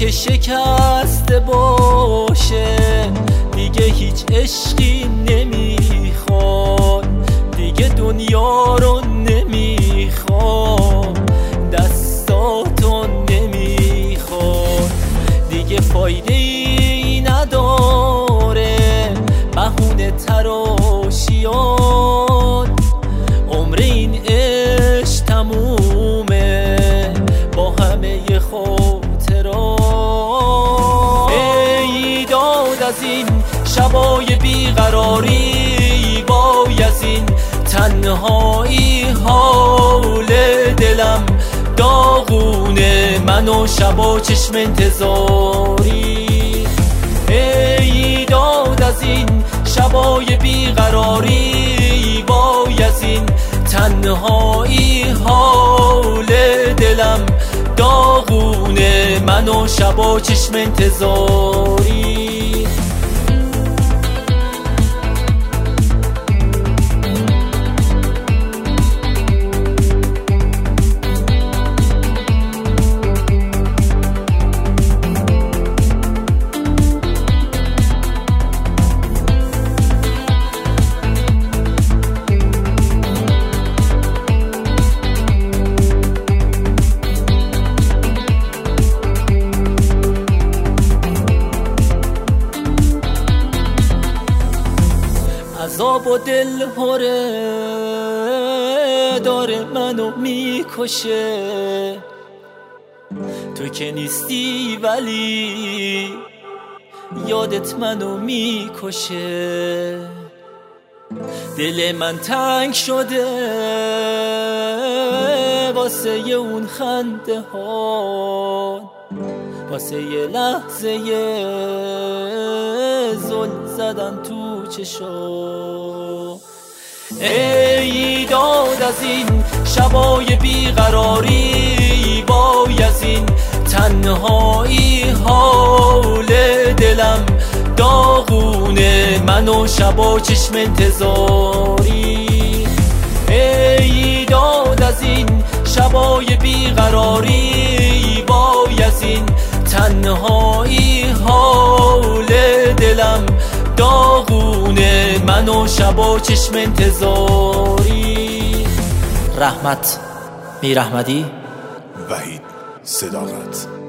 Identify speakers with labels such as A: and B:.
A: که شکسته باشه دیگه هیچ عشقی نمیخواد، دیگه دنیا رو نمیخواد، دستاتو نمیخواد، دیگه فایده ای نداره بهونه تراشیات. عمر این عشق تمومه با همه خاطرات. ای داد از این شبای بیقراری، وای از این تنهایی، حال دلم داغونه، من و شبا چشم انتظاری. ای داد از این شبای بیقراری، وای از این تنهایی، حال دلم داغونه، من و شبا چشم انتظاری. عذاب و دل هره داره منو میکشه، تو که نیستی ولی یادت منو میکشه. دل من تنگ شده واسه اون خنده ها، واسه یه لحظه زل زدن تو چشا. ای داد از این شبای بیقراری، وای از این تنهایی، حال دلم داغونه، من و شبا چشم انتظاری. ای داد از این شبای بیقراری، وای از این تنهایی، حال دلم داغونه، من و شبا چشم انتظاری. رحمت میر احمدی،
B: وحید صداقت.